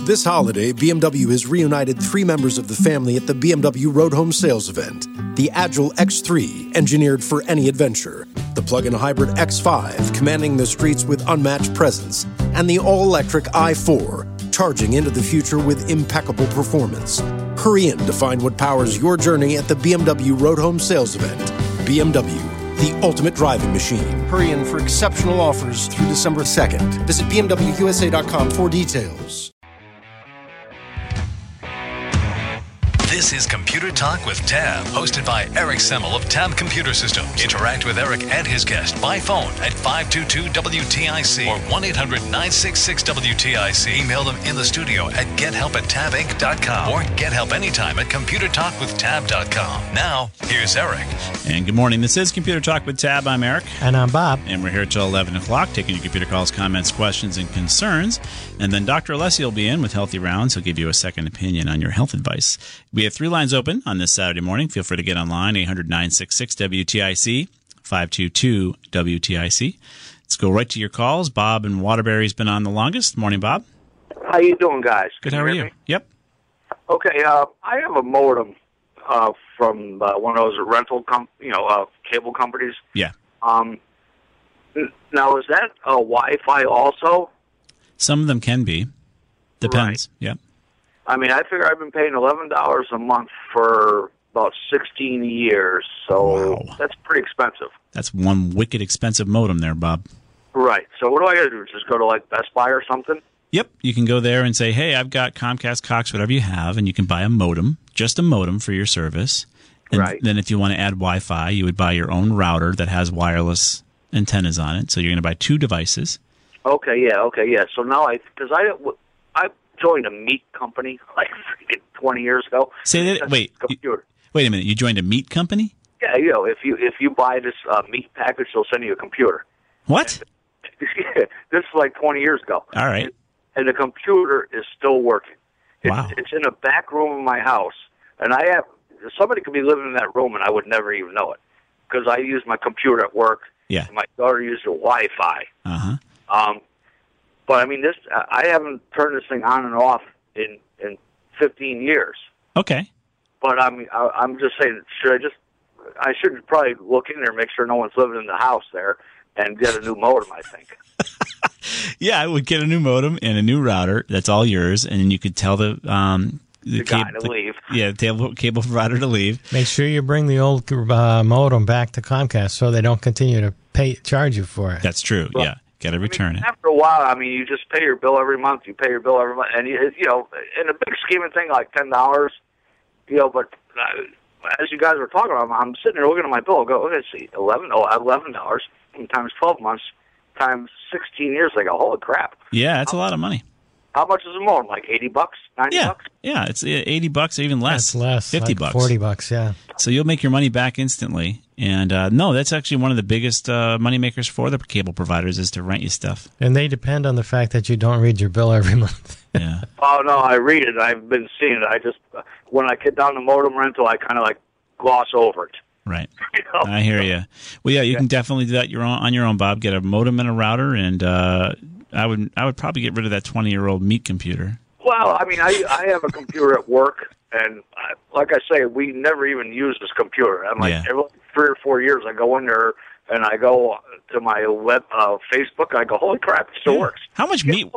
This holiday, BMW has reunited 3 members of the family at the BMW Road Home Sales event. The Agile X3, engineered for any adventure. The plug-in hybrid X5, commanding the streets with unmatched presence. And the all-electric i4, charging into the future with impeccable performance. Hurry in to find what powers your journey at the BMW Road Home Sales event. BMW, the ultimate driving machine. Hurry in for exceptional offers through December 2nd. Visit BMWUSA.com for details. This is Computer Talk with Tab, hosted by Eric Semmel of Tab Computer Systems. Interact with Eric and his guest by phone at 522-WTIC or 1-800-966-WTIC. Email them in the studio at gethelp@tabinc.com or get help anytime at computertalkwithtab.com. Now, here's Eric. And good morning. This is Computer Talk with Tab. I'm Eric. And I'm Bob. And we're here till 11 o'clock, taking your computer calls, comments, questions, and concerns. And then Dr. Alessi will be in with Healthy Rounds. He'll give you a second opinion on your health advice. We have 3 lines open on this Saturday morning. Feel free to get online, 800-966-WTIC, 522-WTIC. Let's go right to your calls. Bob in Waterbury's been on the longest. Morning, Bob. How you doing, guys? Good. How are you? Yep. Okay. I have a modem from one of those rental cable companies. Yeah. Now, is that Wi-Fi also? Some of them can be. Depends. Right. Yep. I mean, I figure I've been paying $11 a month for about 16 years, so Wow. That's pretty expensive. That's one wicked expensive modem there, Bob. Right. So what do I got to do? Just go to like Best Buy or something? Yep. You can go there and say, hey, I've got Comcast, Cox, whatever you have, and you can buy a modem, just a modem for your service. And Right. then if you want to add Wi-Fi, you would buy your own router that has wireless antennas on it. So you're going to buy 2 devices. Okay, yeah. So now I joined a meat company like 20 years ago. Say that. Wait a minute. You joined a meat company? Yeah, if you buy this meat package, they'll send you a computer. What? This is like 20 years ago. All right. And the computer is still working. Wow. It's in a back room of my house, and somebody could be living in that room, and I would never even know it because I use my computer at work. Yeah. And my daughter uses the Wi-Fi. Uh-huh. But I mean, I haven't turned this thing on and off in 15 years. Okay. But I'm just saying, I should probably look in there and make sure no one's living in the house there and get a new modem, I think. Yeah, I would get a new modem and a new router. That's all yours, and then you could tell the guy to leave. Yeah, the cable provider to leave. Make sure you bring the old modem back to Comcast so they don't continue to charge you for it. That's true. Well, yeah, got to return it. After a while, you just pay your bill every month. You pay your bill every month, and in a big scheme of thing, like $10. But as you guys were talking about, I'm sitting there looking at my bill. I go, let's see, $11 times 12 months times 16 years. I go, holy crap! Yeah, that's a lot of money. How much is a modem? Like $80, $90? Yeah, it's $80 or even less. That's less. $50, like $40. Yeah. So you'll make your money back instantly. And no, that's actually one of the biggest money makers for the cable providers is to rent you stuff. And they depend on the fact that you don't read your bill every month. Yeah. Oh no, I read it. I've been seeing it. I just when I get down to modem rental, I kind of like gloss over it. Right. I hear you. Well, yeah, you can definitely do that on your own, Bob. Get a modem and a router, and I would probably get rid of that 20-year-old meat computer. Well, I have a computer at work, and like I say, we never even use this computer. I'm like, every 3 or 4 years, I go in there, and I go to my web Facebook, and I go, holy crap, it still works. How much meat?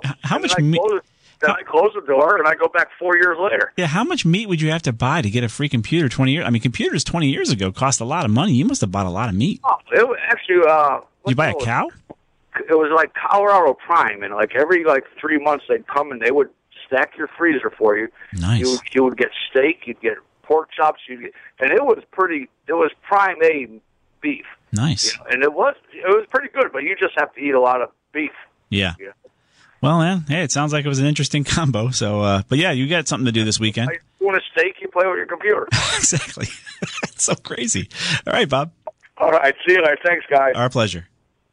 Then I close the door, and I go back 4 years later. Yeah, how much meat would you have to buy to get a free computer 20 years? Computers 20 years ago cost a lot of money. You must have bought a lot of meat. Oh, it was actually... Did you buy a cow? It was like Colorado Prime, and like every 3 months they'd come and they would stack your freezer for you. Nice. You would get steak, you'd get pork chops, and it was prime A beef. Nice. And it was pretty good, but you just have to eat a lot of beef. Yeah. Well, man, hey, it sounds like it was an interesting combo. So, but yeah, you got something to do this weekend. Like, you want a steak, you play with your computer. Exactly. It's so crazy. All right, Bob. All right, see you later. Thanks, guys. Our pleasure.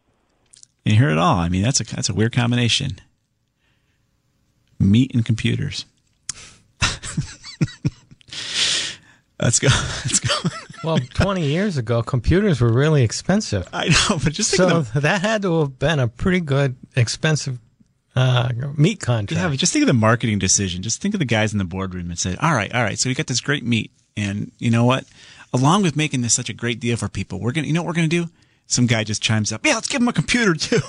You hear it all. That's a weird combination. Meat and computers. Let's go. Well, 20 years ago, computers were really expensive. I know, but just think that had to have been a pretty good, expensive meat contract. Yeah, but just think of the marketing decision. Just think of the guys in the boardroom that said, all right, so we got this great meat. And you know what? Along with making this such a great deal for people, you know what we're going to do? Some guy just chimes up, yeah, let's give him a computer too.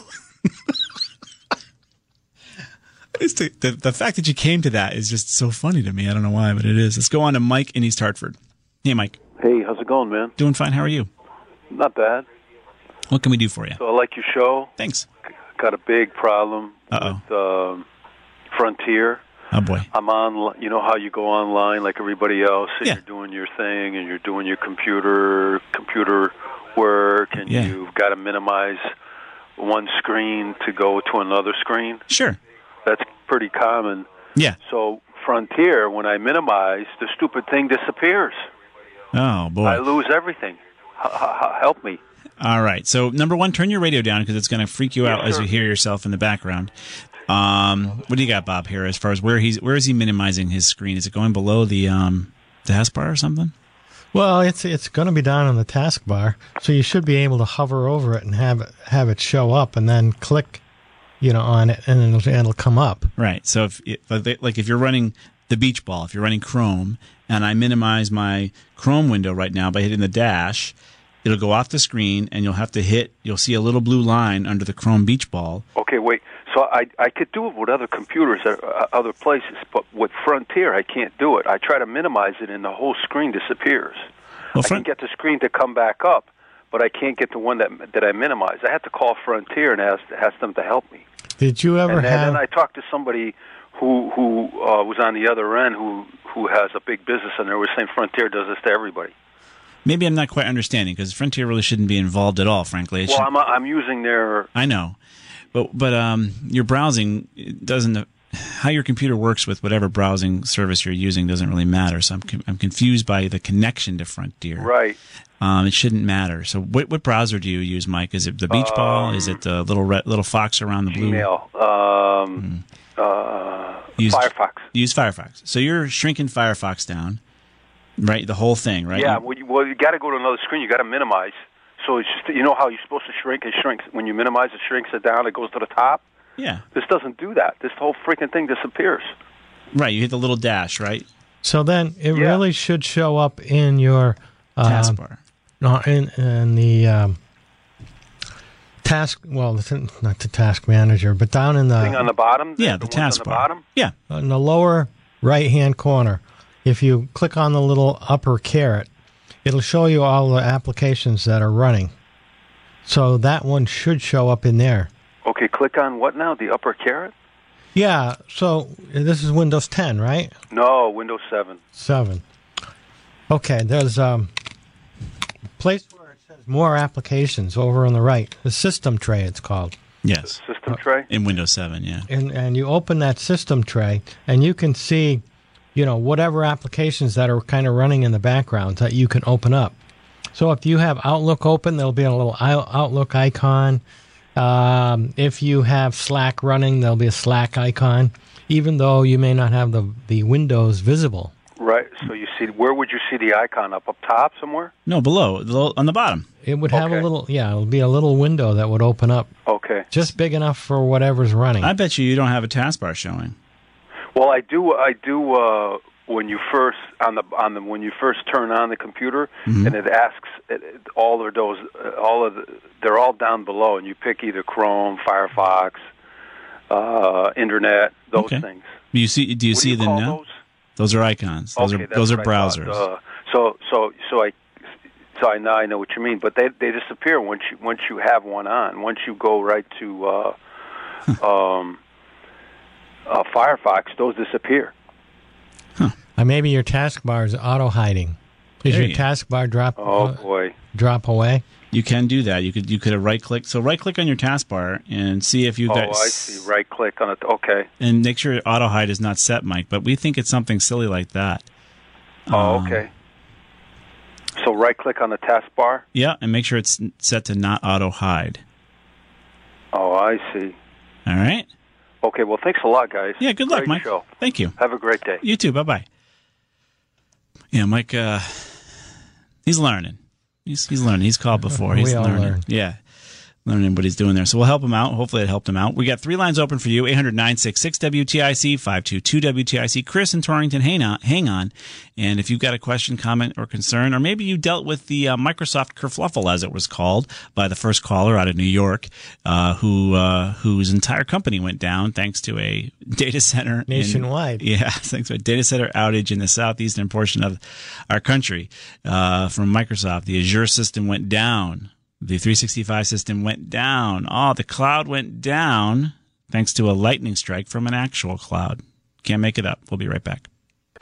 It's the fact that you came to that is just so funny to me. I don't know why, but it is. Let's go on to Mike in East Hartford. Hey, Mike. Hey, how's it going, man? Doing fine. How are you? Not bad. What can we do for you? So I like your show. Thanks. Got a big problem with Frontier. Oh, boy. I'm on, you know how you go online like everybody else, and Yeah. you're doing your thing, and you're doing your computer work, and Yeah. you've got to minimize one screen to go to another screen. Sure. That's pretty common. Yeah. So Frontier, when I minimize, the stupid thing disappears. Oh, boy. I lose everything. Help me. All right. So, number one, turn your radio down because it's going to freak you out as sure. you hear yourself in the background. What do you got, Bob, here as far as where is he minimizing his screen? Is it going below the taskbar or something? Well, it's going to be down on the taskbar, so you should be able to hover over it and have it show up, and then click, on it, and it'll come up. Right. So if you're running the beach ball, if you're running Chrome, and I minimize my Chrome window right now by hitting the dash, it'll go off the screen, and you'll see a little blue line under the Chrome beach ball. Okay, wait. So I could do it with other computers at other places, but with Frontier, I can't do it. I try to minimize it, and the whole screen disappears. Well, I can get the screen to come back up, but I can't get the one that I minimized. I have to call Frontier and ask them to help me. Did you ever and then I talked to somebody who was on the other end who has a big business, and they were saying Frontier does this to everybody. Maybe I'm not quite understanding because Frontier really shouldn't be involved at all, frankly. I'm using their... I know. But your browsing doesn't... How your computer works with whatever browsing service you're using doesn't really matter. So I'm confused by the connection to Frontier. Right. It shouldn't matter. So what browser do you use, Mike? Is it the beach ball? Is it the little fox around the blue? Gmail. Firefox. Use Firefox. So you're shrinking Firefox down, right? The whole thing, right? Yeah. Well, you got to go to another screen. You got to minimize. So it's just, how you're supposed to shrink. It shrinks when you minimize. It shrinks it down. It goes to the top. Yeah. This doesn't do that. This whole freaking thing disappears. Right. You hit the little dash, right? So then it really should show up in your taskbar. No, in the task. Well, not the task manager, but down in the thing on the bottom. Yeah, the taskbar. On the bottom. Yeah, in the lower right-hand corner. If you click on the little upper caret, it'll show you all the applications that are running. So that one should show up in there. Okay, click on what now? The upper caret? Yeah, so this is Windows 10, right? No, Windows 7. 7. Okay, there's a place where it says more applications over on the right. The system tray, it's called. Yes. System tray? In Windows 7, yeah. And you open that system tray, and you can see, whatever applications that are kind of running in the background that you can open up. So if you have Outlook open, there'll be a little Outlook icon. If you have Slack running, there'll be a Slack icon, even though you may not have the windows visible. Right. So you see, where would you see the icon? Up top somewhere? No, below, on the bottom. It would have a little, it'll be a little window that would open up. Okay. Just big enough for whatever's running. I bet you don't have a taskbar showing. Well, I do. When you first when you first turn on the computer, and it asks all of those, they're all down below, and you pick either Chrome, Firefox, Internet, those things. Do you see them now? Those are icons. Those are browsers. So now I know what you mean, but they disappear once you have one on. Once you go right to Firefox, those disappear. Huh. Maybe your taskbar is auto hiding. Is your taskbar drop away? You can do that. You could have right click. So right click on your taskbar and see if you've got. Oh, I see. Right click on it. Okay. And make sure auto hide is not set, Mike. But we think it's something silly like that. Oh, okay. So right click on the taskbar. Yeah, and make sure it's set to not auto hide. Oh, I see. All right. Okay. Well, thanks a lot, guys. Yeah. Good luck, Great Mike. Show. Thank you. Have a great day. You too. Bye-bye. Yeah, Mike, he's learning. He's learning. He's called before. He's all learning. learn. Yeah. learning what he's doing there. So we'll help him out. Hopefully it helped him out. We got 3 lines open for you, 800-966-WTIC, 522-WTIC. Chris in Torrington, hang on. And if you've got a question, comment, or concern, or maybe you dealt with the Microsoft kerfluffle, as it was called, by the first caller out of New York, whose entire company went down thanks to a data center. Nationwide. Thanks to a data center outage in the southeastern portion of our country from Microsoft. The Azure system went down. The 365 system went down. Oh, the cloud went down thanks to a lightning strike from an actual cloud. Can't make it up. We'll be right back.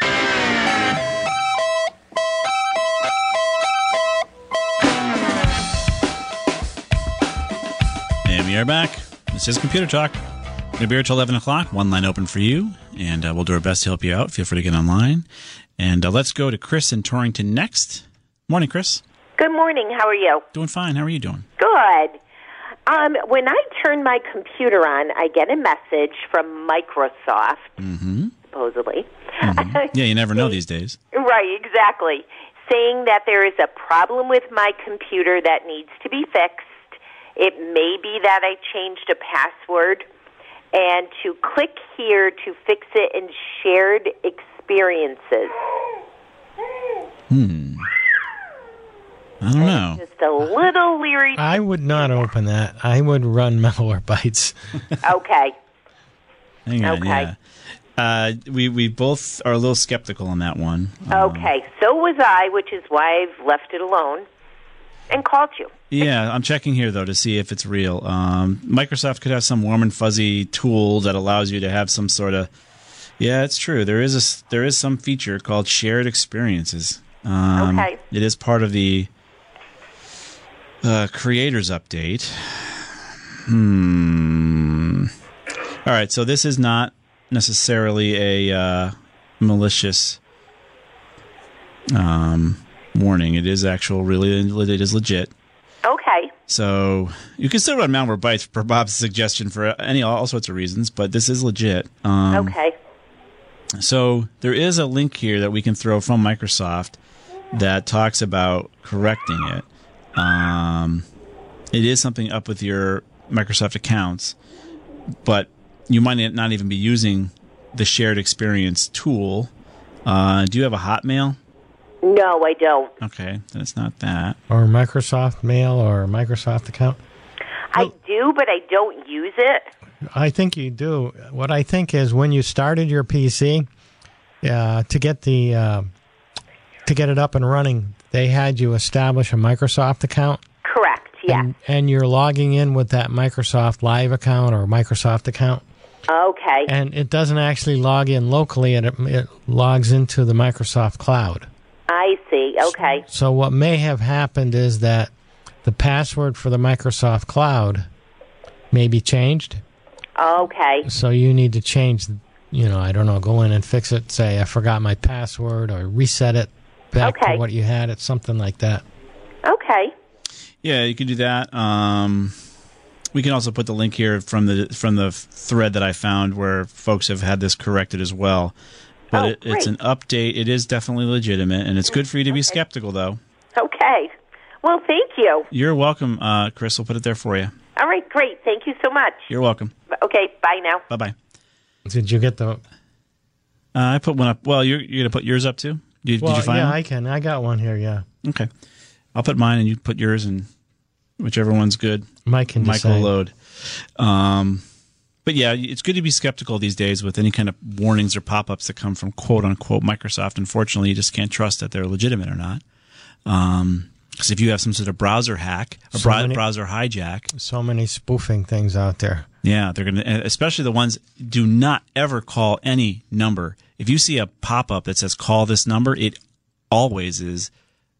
And we are back. This is Computer Talk. We're going to be here till 11 o'clock. 1 line open for you, and we'll do our best to help you out. Feel free to get online. And let's go to Chris in Torrington next. Morning, Chris. Good morning. How are you? Doing fine. How are you doing? Good. When I turn my computer on, I get a message from Microsoft, supposedly. Mm-hmm. Yeah, you never know these days. Right, exactly. Saying that there is a problem with my computer that needs to be fixed. It may be that I changed a password, and to click here to fix it in shared experiences. I don't know. Just a little leery. I would not open that. I would run Malwarebytes. Okay. Hang on, Okay. yeah. We both are a little skeptical on that one. Okay, so was I, which is why I've left it alone and called you. Yeah, I'm checking here, though, to see if it's real. Microsoft could have some warm and fuzzy tool that allows you to have some sort of... Yeah, it's true. There is some feature called shared experiences. Okay. It is part of the creators update. All right, so this is not necessarily a malicious warning. It is it is legit. Okay. So you can still run Malwarebytes for Bob's suggestion for all sorts of reasons, but this is legit. Okay. So there is a link here that we can throw from Microsoft that talks about correcting it. It is something up with your Microsoft accounts, but you might not even be using the shared experience tool. Do you have a Hotmail? No, I don't. Okay, then it's not that. Or Microsoft Mail or Microsoft account. I do, but I don't use it. I think you do. What I think is when you started your PC, to get it up and running, they had you establish a Microsoft account. Correct, yes. And you're logging in with that Microsoft Live account or Microsoft account. Okay. And it doesn't actually log in locally, and it logs into the Microsoft cloud. I see, okay. So what may have happened is that the password for the Microsoft cloud may be changed. Okay. So you need to change, I don't know, go in and fix it, say I forgot my password, or reset it back to what you had. It's something like that. Okay. Yeah, you can do that. We can also put the link here from the thread that I found where folks have had this corrected as well. But it's an update. It is definitely legitimate, and it's good for you to be skeptical, though. Okay. Well, thank you. You're welcome, Chris. We'll put it there for you. All right, great. Thank you so much. You're welcome. Okay, bye now. Bye-bye. Did you get the... I put one up. Well, you're going to put yours up, too? Did you find one? Yeah, I can. I got one here, yeah. Okay. I'll put mine, and you put yours, and whichever one's good. Mike can decide. Michael load. But yeah, it's good to be skeptical these days with any kind of warnings or pop-ups that come from quote-unquote Microsoft. Unfortunately, you just can't trust that they're legitimate or not. Because if you have some sort of browser hack, browser hijack. So many spoofing things out there. Yeah, they're going to, especially the ones, do not ever call any number. If you see a pop-up that says call this number, it always is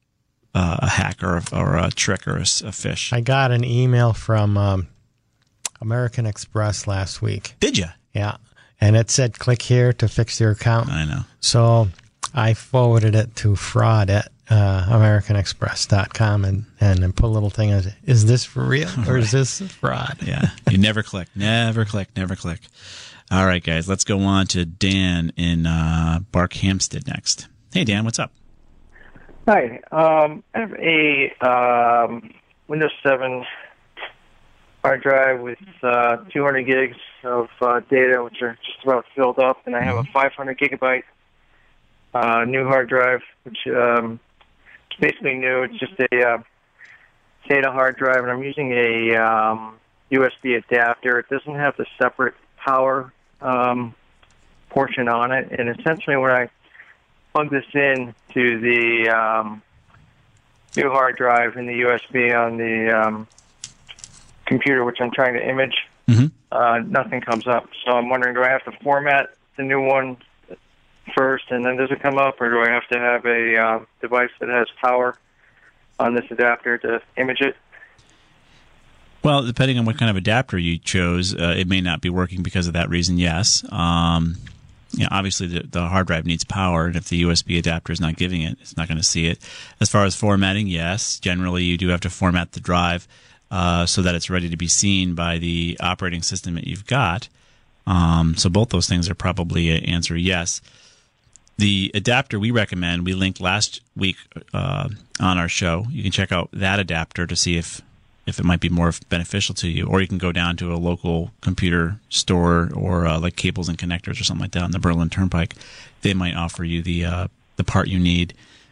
a hack or a trick or a phish. I got an email from American Express last week. Did you? Yeah. And it said, click here to fix your account. I know. So I forwarded it to fraud at AmericanExpress.com and put a little thing as, is this for real or is this fraud? Yeah. You never click. Never click. Never click. All right, guys. Let's go on to Dan in Barkhamsted next. Hey, Dan. What's up? Hi. I have a Windows 7 hard drive with 200 gigs of data, which are just about filled up, and I have a 500 gigabyte new hard drive, which is basically new. It's just a SATA hard drive, and I'm using a USB adapter. It doesn't have the separate power portion on it, and essentially when I plug this in to the new hard drive and the USB on the computer, which I'm trying to image, nothing comes up. So I'm wondering, do I have to format the new one first, and then does it come up, or do I have to have a device that has power on this adapter to image it? Well, depending on what kind of adapter you chose, it may not be working because of that reason, yes. Obviously, the hard drive needs power, and if the USB adapter is not giving it, it's not going to see it. As far as formatting, yes. Generally, you do have to format the drive so that it's ready to be seen by the operating system that you've got. So both those things are probably an answer yes. The adapter we recommend, we linked last week on our show. You can check out that adapter to see if it might be more beneficial to you. Or you can go down to a local computer store or like Cables and Connectors or something like that on the Berlin Turnpike. They might offer you the part you need.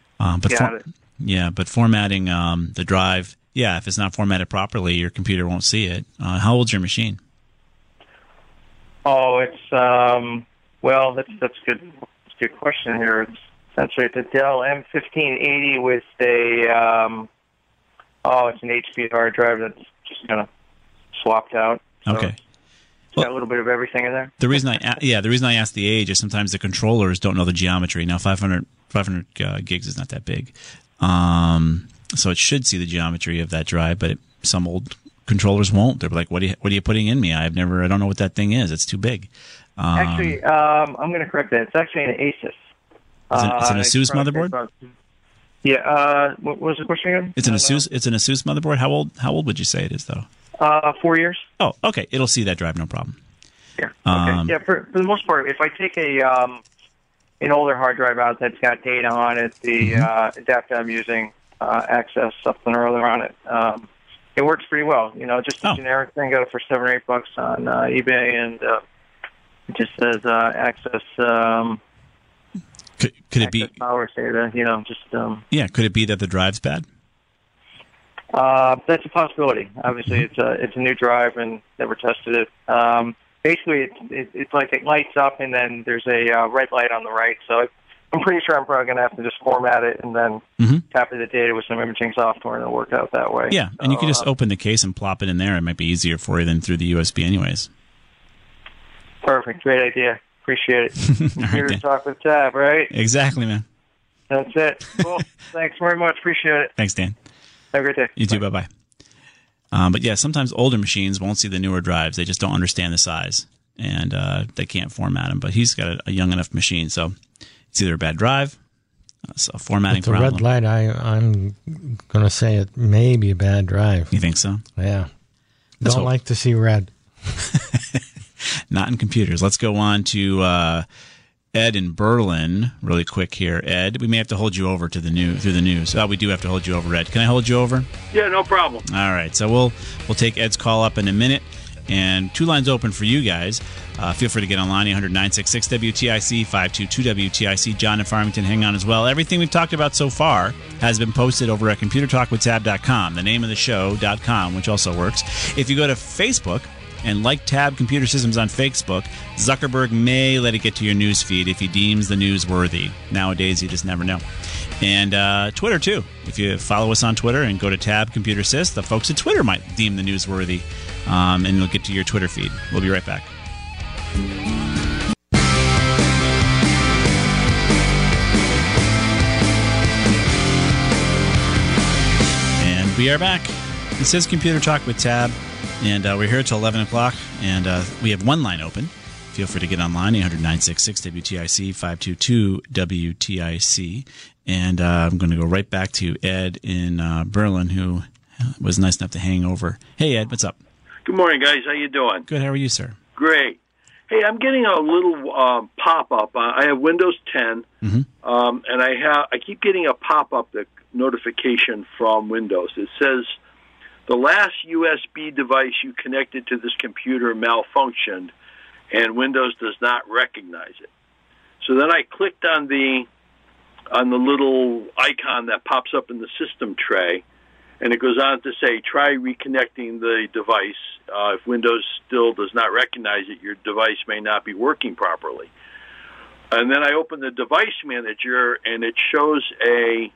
But formatting the drive, if it's not formatted properly, your computer won't see it. How old's your machine? Oh, it's that's good. Good question here. It's essentially it's a Dell M1580 with a it's an HP hard drive that's just kind of swapped out. So okay. It's got a little bit of everything in there. The reason I ask the age is sometimes the controllers don't know the geometry. Now 500 gigs is not that big, so it should see the geometry of that drive, but some old controllers won't. They're like, what are you putting in me? I don't know what that thing is. It's too big. Actually, I'm going to correct that. It's actually an Asus. It's an Asus motherboard? Yeah. What was the question again? It's an Asus motherboard. How old would you say it is, though? 4 years. Oh, okay. It'll see that drive, no problem. Yeah. Okay. For the most part, if I take an older hard drive out that's got data on it, the adapter I'm using, access something or other on it, it works pretty well. Just a generic thing. Got it for $7 or $8 on eBay, and it just says access. Could it be power data? Could it be that the drive's bad? That's a possibility. Obviously, it's a new drive and never tested it. Basically, it's like it lights up and then there's a red light on the right. So I'm pretty sure I'm probably going to have to just format it and then copy the data with some imaging software, and it'll work out that way. Yeah, and you can just open the case and plop it in there. It might be easier for you than through the USB anyways. Perfect. Great idea. Appreciate it. Computer Talk with Tab, right? Exactly, man. That's it. Cool. Thanks very much. Appreciate it. Thanks, Dan. Have a great day. You too. Bye-bye. But yeah, sometimes older machines won't see the newer drives. They just don't understand the size, and they can't format them. But he's got a young enough machine, so it's either a bad drive, a formatting problem. It's a red light. I'm going to say it may be a bad drive. You think so? Yeah. Don't like to see red. Not in computers. Let's go on to Ed in Berlin really quick here. Ed, we may have to hold you over through the news. We do have to hold you over, Ed. Can I hold you over? Yeah, no problem. All right. So we'll take Ed's call up in a minute. And two lines open for you guys. Feel free to get online, 800-966-WTIC, 522-WTIC. John in Farmington, hang on as well. Everything we've talked about so far has been posted over at ComputerTalkWithTab.com, the name of the show.com, which also works. If you go to Facebook and like Tab Computer Systems on Facebook, Zuckerberg may let it get to your news feed if he deems the news worthy. Nowadays, you just never know. And Twitter, too. If you follow us on Twitter and go to Tab Computer Sys, the folks at Twitter might deem the news worthy, and it'll get to your Twitter feed. We'll be right back. And we are back. This is Computer Talk with Tab. And we're here till 11 o'clock, and we have one line open. Feel free to get online, 800-966-WTIC, 522-WTIC. And I'm going to go right back to Ed in Berlin, who was nice enough to hang over. Hey, Ed, what's up? Good morning, guys. How you doing? Good. How are you, sir? Great. Hey, I'm getting a little pop-up. I have Windows 10, and I keep getting a pop-up, the notification from Windows. It says the last USB device you connected to this computer malfunctioned, and Windows does not recognize it. So then I clicked on the little icon that pops up in the system tray, and it goes on to say, try reconnecting the device. If Windows still does not recognize it, your device may not be working properly. And then I open the device manager, and it shows a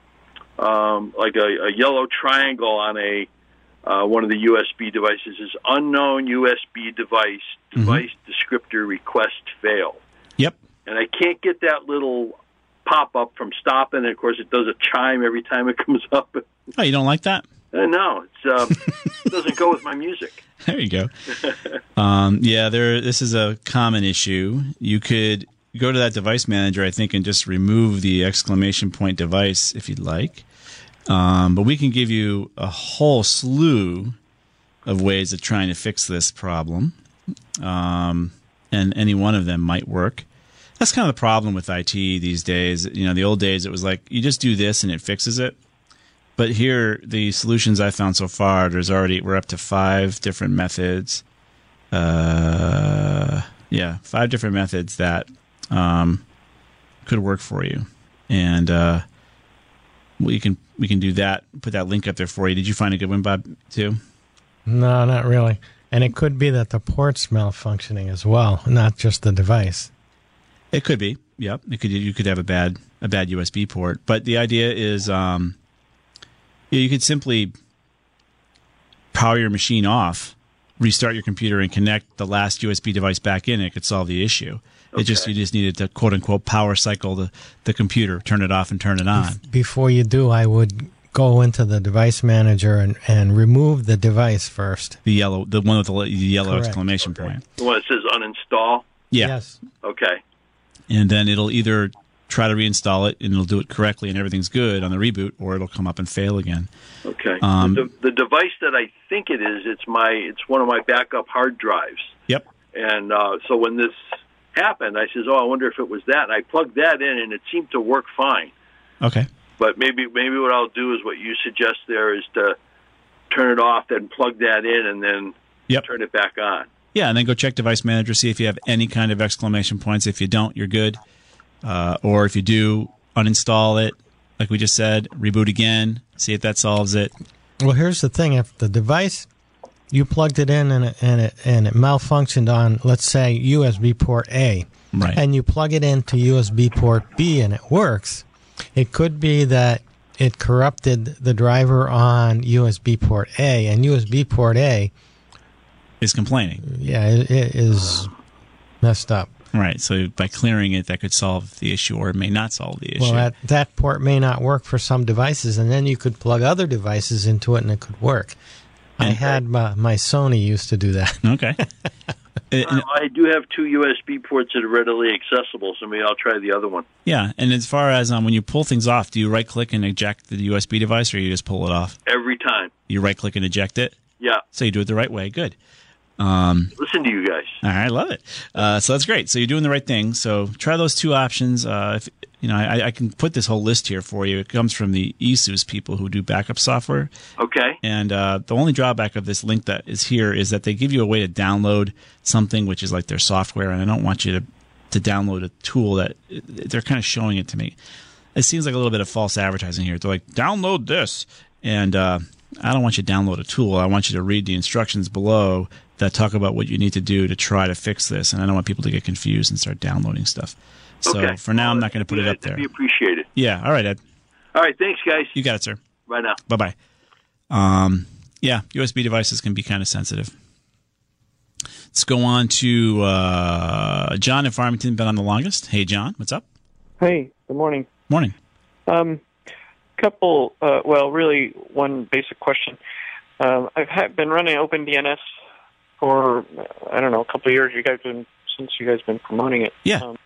yellow triangle on one of the USB devices is unknown USB device descriptor request failed. Yep. And I can't get that little pop-up from stopping. And, of course, it does a chime every time it comes up. Oh, you don't like that? No, it doesn't go with my music. There you go. This is a common issue. You could go to that device manager, I think, and just remove the exclamation point device if you'd like. But we can give you a whole slew of ways of trying to fix this problem. And any one of them might work. That's kind of the problem with IT these days. You know, the old days, it was like, you just do this and it fixes it. But here, the solutions I found so far, we're up to 5 different methods. 5 different methods that could work for you. And we can do that, put that link up there for you. Did you find a good one, Bob, too? No, not really. And it could be that the port's malfunctioning as well, not just the device. It could be. Yep. You could have a bad USB port. But the idea is you could simply power your machine off, restart your computer, and connect the last USB device back in. And it could solve the issue. Okay. You just needed to quote unquote power cycle the computer, turn it off and turn it on. Before you do, I would go into the device manager and remove the device first. The one with the yellow Correct. Exclamation point. The one that says uninstall? Yeah. Yes. Okay. And then it'll either try to reinstall it and it'll do it correctly and everything's good on the reboot, or it'll come up and fail again. Okay. The device that I think it is, it's one of my backup hard drives. Yep. And so when this happened, I says, I wonder if it was that. And I plugged that in, and it seemed to work fine. Okay. But maybe what I'll do is what you suggest there is to turn it off, then plug that in, and then turn it back on. Yeah, and then go check Device Manager, see if you have any kind of exclamation points. If you don't, you're good. Or if you do, uninstall it, like we just said, reboot again, see if that solves it. Well, here's the thing. If the device, you plugged it in and it malfunctioned on, let's say, USB port A, right, and you plug it into USB port B and it works, it could be that it corrupted the driver on USB port A, and USB port A is complaining. Yeah, it is messed up. Right, so by clearing it, that could solve the issue, or it may not solve the issue. Well, that port may not work for some devices, and then you could plug other devices into it, and it could work. I had my Sony used to do that. Okay. I do have 2 USB ports that are readily accessible, so maybe I'll try the other one. Yeah, and as far as when you pull things off, do you right-click and eject the USB device, or you just pull it off? Every time. You right-click and eject it? Yeah. So you do it the right way. Good. Listen to you guys. All right, I love it. So that's great. So you're doing the right thing. So try those 2 options. I can put this whole list here for you. It comes from the ESUS people who do backup software. Okay. And the only drawback of this link that is here is that they give you a way to download something which is like their software, and I don't want you to download a tool that they're kind of showing it to me. It seems like a little bit of false advertising here. They're like, download this. And I don't want you to download a tool. I want you to read the instructions below that talk about what you need to do to try to fix this. And I don't want people to get confused and start downloading stuff. So for now, I'm not going to put it up there. We appreciate it. Yeah. All right, Ed. All right. Thanks, guys. You got it, sir. Bye now. Bye-bye. Yeah, USB devices can be kind of sensitive. Let's go on to John in Farmington, been on the longest. Hey, John, what's up? Hey, good morning. Morning. Really one basic question. I've been running OpenDNS for, a couple of years. Since you guys been promoting it. Yeah.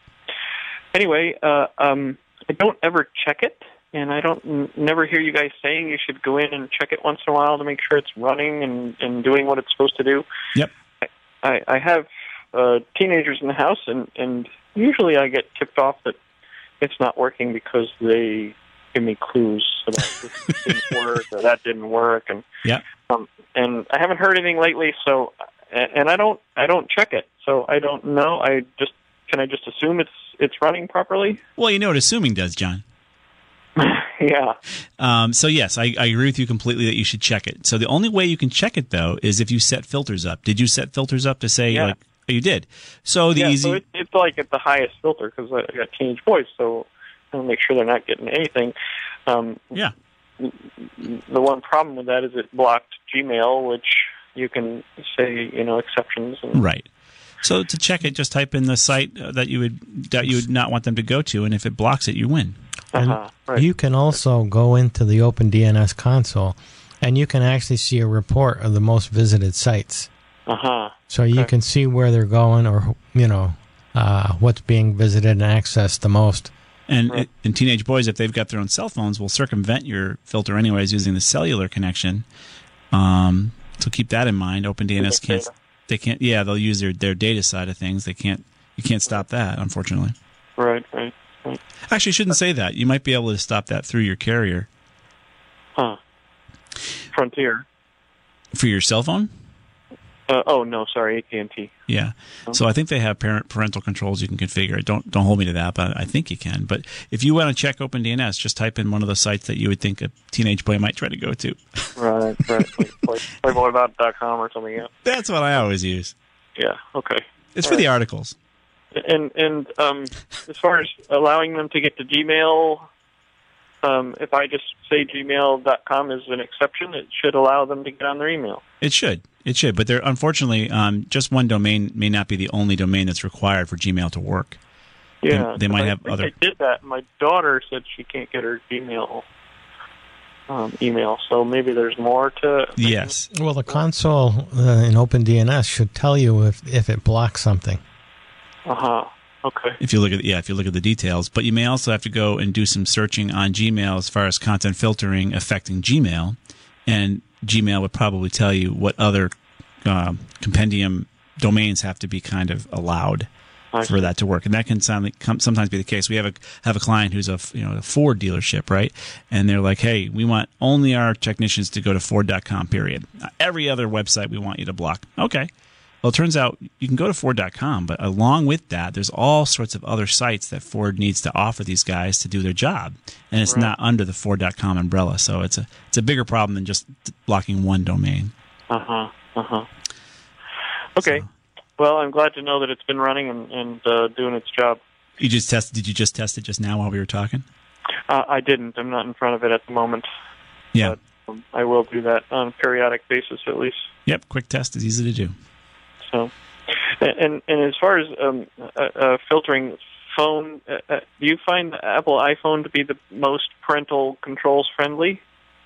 I don't ever check it, and I never hear you guys saying you should go in and check it once in a while to make sure it's running and doing what it's supposed to do. Yep. I have teenagers in the house, and usually I get tipped off that it's not working because they give me clues about this didn't work or that didn't work. And yeah. And I haven't heard anything lately, so and I don't check it, so I don't know. Can I just assume it's running properly? Well, you know what assuming does, John. Yeah. So yes, I agree with you completely that you should check it. So the only way you can check it though is if you set filters up. Did you set filters up to say like? Oh, you did. So the easy. So it's like at the highest filter because I got teenage boys, so I'll make sure they're not getting anything. Yeah. The one problem with that is it blocked Gmail, which you can say exceptions. Right. So to check it, just type in the site that you would not want them to go to, and if it blocks it, you win. Right. You can also go into the OpenDNS console, and you can actually see a report of the most visited sites. So you can see where they're going, or what's being visited and accessed the most. And teenage boys, if they've got their own cell phones, will circumvent your filter anyways using the cellular connection. So keep that in mind. OpenDNS can't. They can't. Yeah, they'll use their data side of things. They can't. You can't stop that, unfortunately. Right. Actually, I shouldn't say that. You might be able to stop that through your carrier. Frontier. For your cell phone? No, sorry, AT&T. Yeah. So I think they have parental controls you can configure. Don't hold me to that, but I think you can. But if you want to check OpenDNS, just type in one of the sites that you would think a teenage boy might try to go to. Right. Playboy.com or something. Yeah. That's what I always use. Yeah. Okay. It's for the articles. And as far as allowing them to get to Gmail, if I just say gmail.com is an exception, it should allow them to get on their email. It should, but there, unfortunately, just one domain may not be the only domain that's required for Gmail to work. Yeah, they might have other. I did that. My daughter said she can't get her Gmail email, so maybe there's more to. Yes. Well, the console in OpenDNS should tell you if it blocks something. Okay. If you look at the details, but you may also have to go and do some searching on Gmail as far as content filtering affecting Gmail, and Gmail would probably tell you what other compendium domains have to be kind of allowed for that to work, and that can sometimes be the case. We have a client who's a Ford dealership, right? And they're like, hey, we want only our technicians to go to Ford.com. Period. Every other website we want you to block. Okay. Well, it turns out you can go to Ford.com, but along with that, there's all sorts of other sites that Ford needs to offer these guys to do their job, and it's not under the Ford.com umbrella. So it's a bigger problem than just blocking one domain. Okay. So, well, I'm glad to know that it's been running and doing its job. Did you just test it just now while we were talking? I didn't. I'm not in front of it at the moment. Yeah. But, I will do that on a periodic basis at least. Yep. Quick test is easy to do. So, and as far as filtering phone, do you find the Apple iPhone to be the most parental controls friendly?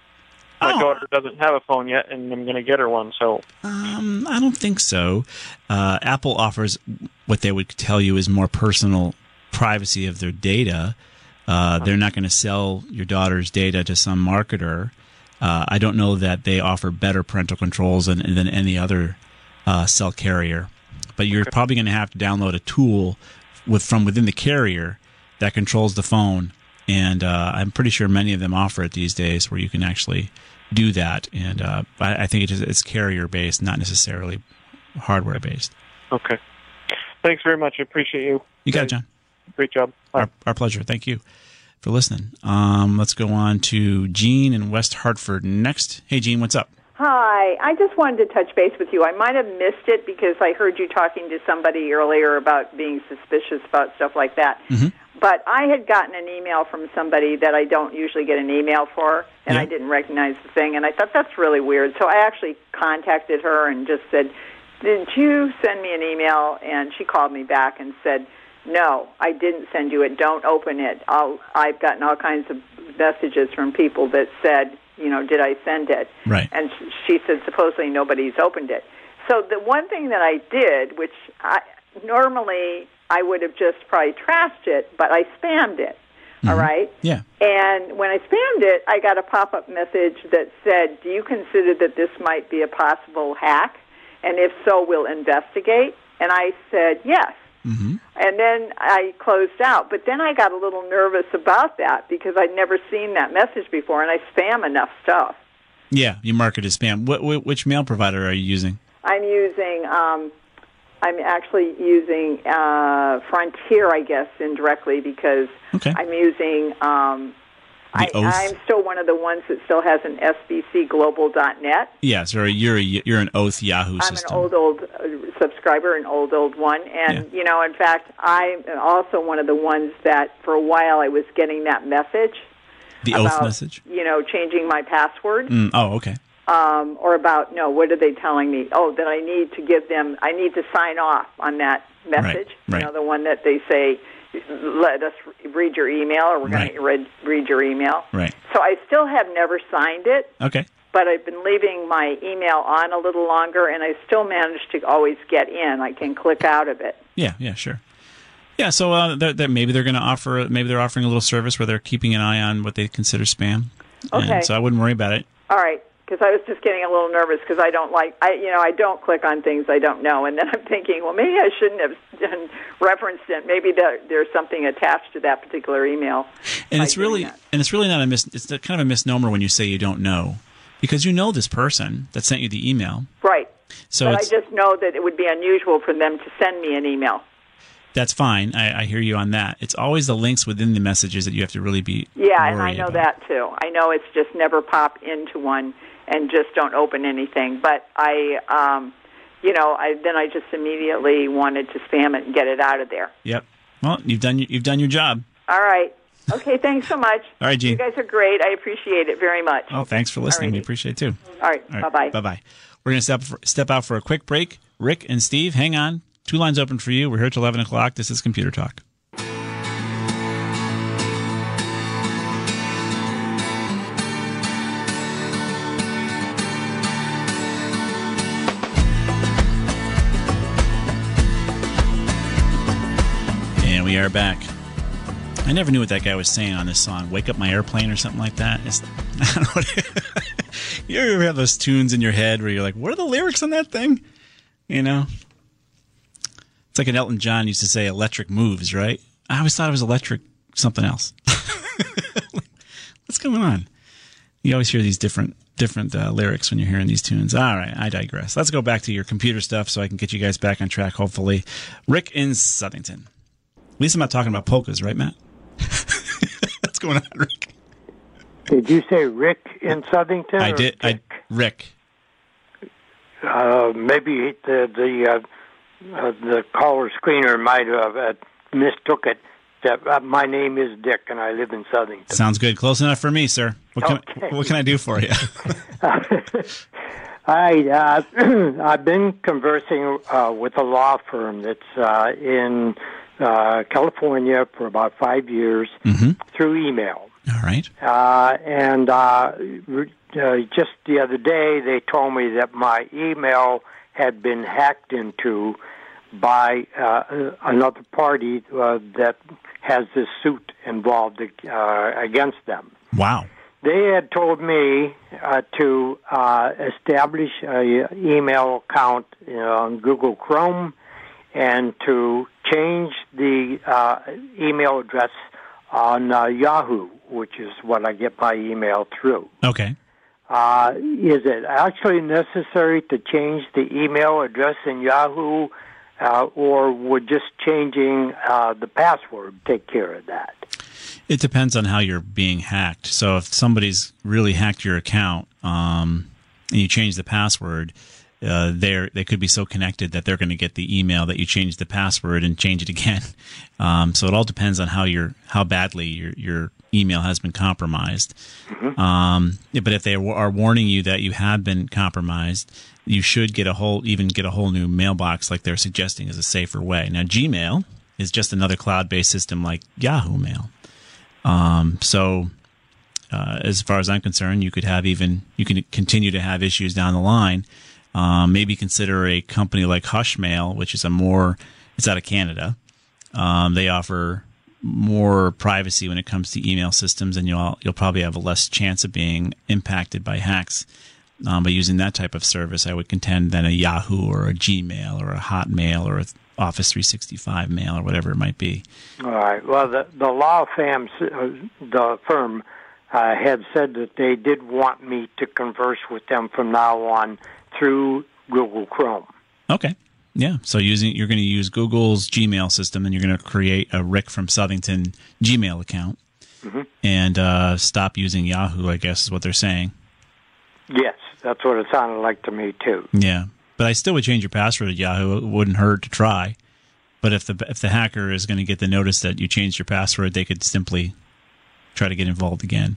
My daughter doesn't have a phone yet, and I'm going to get her one. So, I don't think so. Apple offers what they would tell you is more personal privacy of their data. They're not going to sell your daughter's data to some marketer. I don't know that they offer better parental controls than any other cell carrier, but you're probably going to have to download a tool from within the carrier that controls the phone, and I'm pretty sure many of them offer it these days where you can actually do that, and I think it's carrier based, not necessarily hardware based. Okay, thanks very much. I appreciate you. You got it, John. Great job. Our pleasure. Thank you for listening. Let's go on to Gene in West Hartford next. Hey, Gene, what's up? Hi. I just wanted to touch base with you. I might have missed it because I heard you talking to somebody earlier about being suspicious about stuff like that. Mm-hmm. But I had gotten an email from somebody that I don't usually get an email for, and I didn't recognize the thing, and I thought that's really weird. So I actually contacted her and just said, did you send me an email? And she called me back and said, no, I didn't send you it. Don't open it. I've gotten all kinds of messages from people that said, did I send it? Right. And she said, supposedly nobody's opened it. So the one thing that I did, which normally I would have just probably trashed it, but I spammed it. Mm-hmm. All right? Yeah. And when I spammed it, I got a pop-up message that said, do you consider that this might be a possible hack? And if so, we'll investigate. And I said, yes. Mm-hmm. And then I closed out. But then I got a little nervous about that because I'd never seen that message before, and I spam enough stuff. Yeah, you mark it as spam. Which mail provider are you using? I'm using. I'm actually using Frontier, I guess, indirectly because I'm using. I'm still one of the ones that still has an sbcglobal.net. Yes, or you're an Oath Yahoo system. I'm an old subscriber, an old one, and in fact, I'm also one of the ones that for a while I was getting that message. The Oath message. Changing my password. Okay. Or about what are they telling me? Oh, that I need to sign off on that message. Right. The one that they say, let us read your email, or we're going to read your email. Right. So I still have never signed it. Okay. But I've been leaving my email on a little longer, and I still manage to always get in. I can click out of it. Yeah, sure. Yeah, so maybe they're going to offer. Maybe they're offering a little service where they're keeping an eye on what they consider spam. Okay. And so I wouldn't worry about it. All right. Because I was just getting a little nervous because I don't click on things I don't know, and then I'm thinking, well, maybe I shouldn't have referenced it. Maybe there's something attached to that particular email. And it's really not it's kind of a misnomer when you say you don't know, because you know this person that sent you the email, right? So but I just know that it would be unusual for them to send me an email. That's fine. I hear you on that. It's always the links within the messages that you have to really be and I know about. that too. I know it's just never pop into one and just don't open anything. But I just immediately wanted to spam it and get it out of there. Yep. Well, you've done your job. All right. Okay. Thanks so much. All right, Gene. You guys are great. I appreciate it very much. Oh, thanks for listening. We appreciate it too. All right. Bye-bye. Bye-bye. We're going to step out for a quick break. Rick and Steve, hang on. 2 lines open for you. We're here till 11 o'clock. This is Computer Talk. And we are back. I never knew what that guy was saying on this song. Wake Up My Airplane or something like that. I don't know what you ever have those tunes in your head where you're like, what are the lyrics on that thing? It's like an Elton John used to say, electric moves, right? I always thought it was electric something else. What's going on? You always hear these different lyrics when you're hearing these tunes. All right, I digress. Let's go back to your computer stuff so I can get you guys back on track, hopefully. Rick in Southington. At least I'm not talking about polkas, right, Matt? What's going on, Rick? Did you say Rick in Southington? I did. Rick. Maybe the caller screener might have mistook it. That my name is Dick and I live in Southington. Sounds good. Close enough for me, sir. What can I do for you? I've been conversing with a law firm that's in California for about 5 years through email. All right. And just the other day, they told me that my email had been hacked into by another party that has this suit involved against them. Wow. They had told me to establish an email account on Google Chrome and to change the email address on Yahoo, which is what I get my email through. Okay. Is it actually necessary to change the email address in Yahoo, or would just changing the password take care of that? It depends on how you're being hacked. So if somebody's really hacked your account and you change the password, they could be so connected that they're going to get the email that you changed the password and change it again. So it all depends on how badly your email has been compromised. But if they are warning you that you have been compromised, you should get a whole new mailbox like they're suggesting is a safer way. Now, Gmail is just another cloud-based system like Yahoo Mail. So as far as I'm concerned, you can continue to have issues down the line. Maybe consider a company like Hushmail, which is it's out of Canada. They offer more privacy when it comes to email systems, and you'll probably have a less chance of being impacted by hacks by using that type of service, I would contend, than a Yahoo or a Gmail or a Hotmail or a Office 365 mail or whatever it might be. All right. Well, the law firm have said that they did want me to converse with them from now on through Google Chrome. Okay. Yeah. So you're going to use Google's Gmail system, and you're going to create a Rick from Southington Gmail account, and stop using Yahoo, I guess is what they're saying. Yes, that's what it sounded like to me too. Yeah, but I still would change your password at Yahoo. It wouldn't hurt to try. But if the hacker is going to get the notice that you changed your password, they could simply try to get involved again.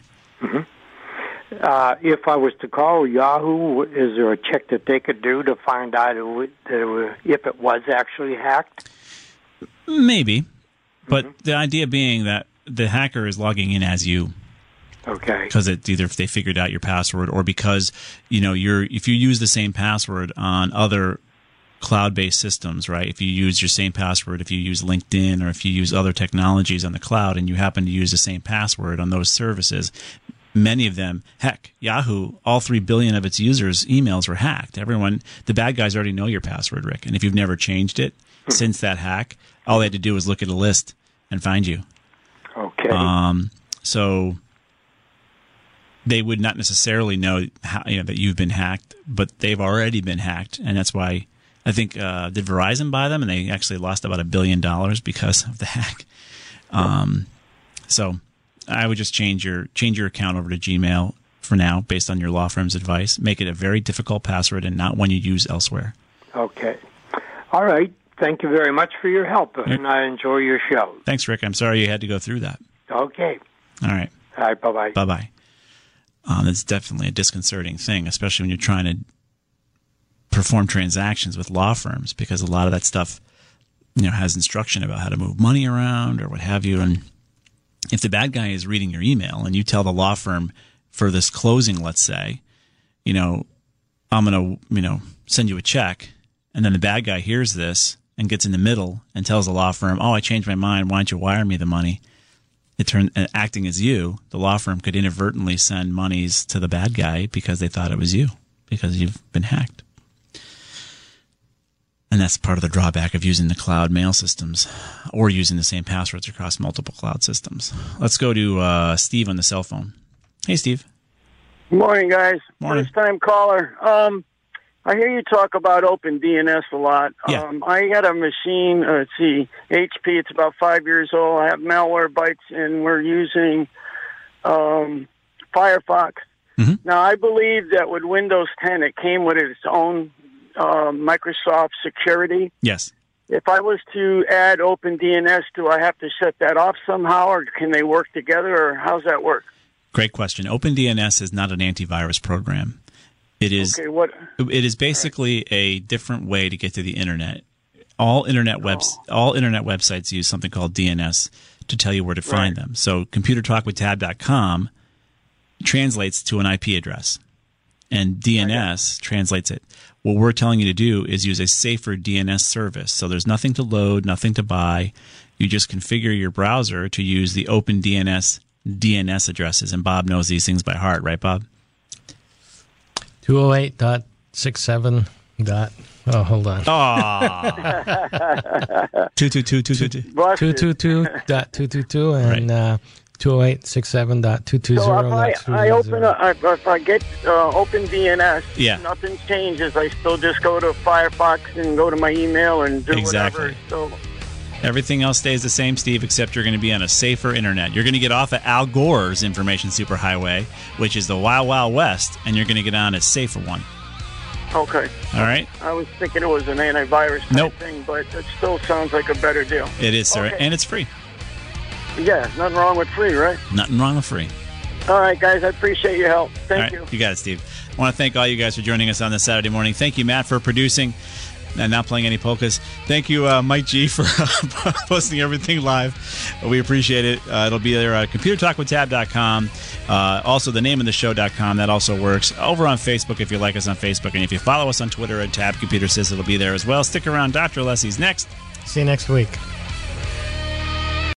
If I was to call Yahoo, is there a check that they could do to find out if it was actually hacked? Maybe, but the idea being that the hacker is logging in as you. Okay. Because it's either if they figured out your password, or because if you use the same password on other cloud-based systems, right? If you use your same password, if you use LinkedIn, or if you use other technologies on the cloud, and you happen to use the same password on those services, many of them, heck, Yahoo, all 3 billion of its users' emails were hacked. The bad guys already know your password, Rick, and if you've never changed it since that hack, all they had to do was look at a list and find you. Okay. So they would not necessarily know that you've been hacked, but they've already been hacked, and that's why I think did Verizon buy them, and they actually lost about $1 billion because of the hack. So I would just change your account over to Gmail for now, based on your law firm's advice. Make it a very difficult password and not one you use elsewhere. Okay. All right. Thank you very much for your help, and I enjoy your show. Thanks, Rick. I'm sorry you had to go through that. Okay. All right. All right. Bye-bye. Bye-bye. That's definitely a disconcerting thing, especially when you're trying to perform transactions with law firms, because a lot of that stuff, has instruction about how to move money around or what have you. And if the bad guy is reading your email and you tell the law firm for this closing, let's say, I'm going to, send you a check, and then the bad guy hears this and gets in the middle and tells the law firm, I changed my mind. Why don't you wire me the money? Acting as you, the law firm could inadvertently send monies to the bad guy because they thought it was you, because you've been hacked. And that's part of the drawback of using the cloud mail systems or using the same passwords across multiple cloud systems. Let's go to Steve on the cell phone. Hey, Steve. Morning, guys. Morning. First-time caller. I hear you talk about OpenDNS a lot. Yeah. I got a machine, HP. It's about 5 years old. I have Malwarebytes, and we're using Firefox. Now, I believe that with Windows 10, it came with its own Microsoft security. Yes. If I was to add OpenDNS, do I have to shut that off somehow, or can they work together, or how's that work? Great question. OpenDNS is not an antivirus program. It is. Okay, what? It is basically a different way to get to the internet. All internet websites use something called DNS to tell you where to find them. So ComputerTalkWithTab.com translates to an IP address, and DNS translates it. What we're telling you to do is use a safer DNS service. So there's nothing to load, nothing to buy. You just configure your browser to use the OpenDNS DNS addresses, and Bob knows these things by heart, right, Bob? 208.67. Hold on. 222.222 and 208.67.220. So if I get OpenDNS, nothing changes. I still just go to Firefox and go to my email and do whatever. So everything else stays the same, Steve, except you're going to be on a safer internet. You're going to get off of Al Gore's information superhighway, which is the Wild Wild West, and you're going to get on a safer one. Okay. All right. I was thinking it was an antivirus type thing, but it still sounds like a better deal. It is, sir, and it's free. Yeah, nothing wrong with free, right? Nothing wrong with free. All right, guys, I appreciate your help. Thank you. You got it, Steve. I want to thank all you guys for joining us on this Saturday morning. Thank you, Matt, for producing and not playing any polkas. Thank you, Mike G, for posting everything live. We appreciate it. It'll be there at ComputerTalkWithTab.com. Also, the name of the show.com. That also works. Over on Facebook, if you like us on Facebook. And if you follow us on Twitter at Tab Computer Sys, it'll be there as well. Stick around. Dr. Alessi's next. See you next week.